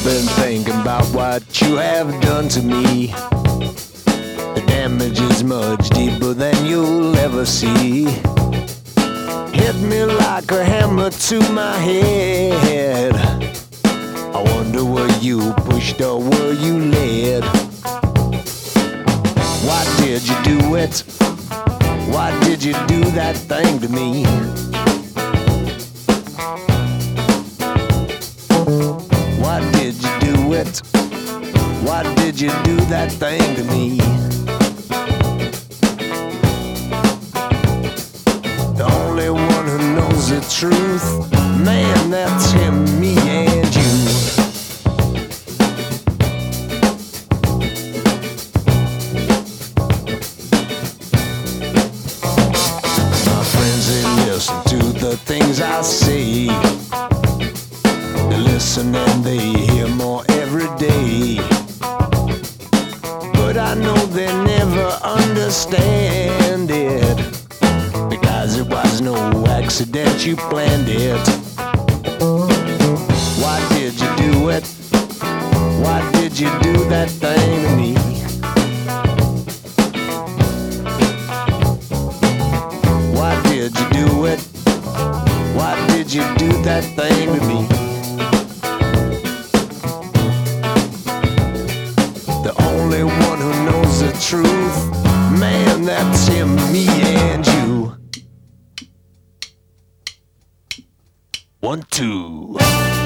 been thinking about what you have done to me. The damage is much deeper than you'll ever see. Hit me like a hammer to my head. I wonder were you pushed or were you led? Why did you do it? Why did you do that thing to me? Why did you do it? Why did you do that thing to me? The only one who knows the truth, man, that's him, me and you. My friends, they listen to the things I say. They listen and they hear more every day. But I know they never understand it, because it was no accident, you planned it. Why did you do it? Why did you do that thing to me? Why did you do it? Why did you do that thing to me? The only one who knows the truth, man, that's him, me and you. 1, 2.